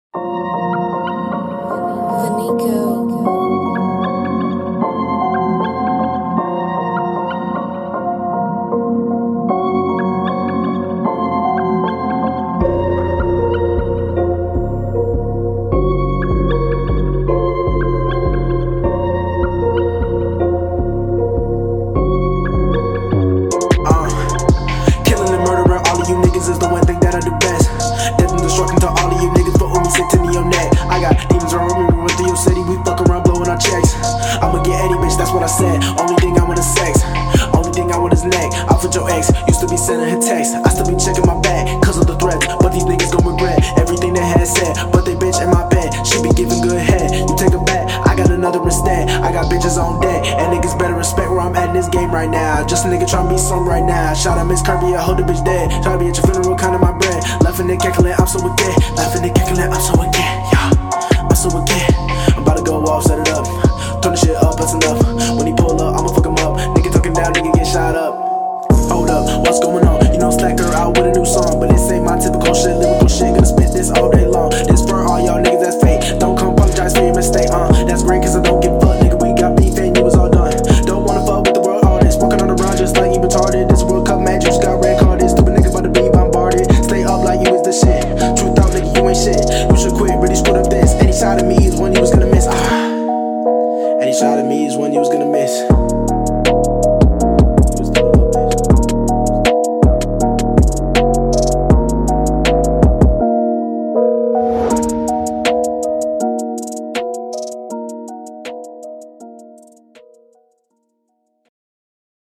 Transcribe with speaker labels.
Speaker 1: Killing and murdering all of you niggas is the one thing that I do best. Death and destruction to all of you niggas, but me sitting in your neck. I got demons around me, we run through your city, we fuck around blowing our checks. I'ma get Eddie, bitch, that's what I said. Only thing I want is sex. Only thing I want is neck. Off with your ex, used to be sending her text. I still be checking my bag, cause of the threats. But these niggas gon' regret everything they had said. But they bitch in my bed, she be giving good head. You take her back, I got another instead. I got bitches on deck, and niggas better respect where I'm at in this game right now. Just a nigga tryna be something right now. Shout out Miss Kirby, I hold the bitch dead. Tryna be at your funeral, counting my bread. Laughing and cackling, I'm so wicked. Laughing and cackling, I'm so wicked.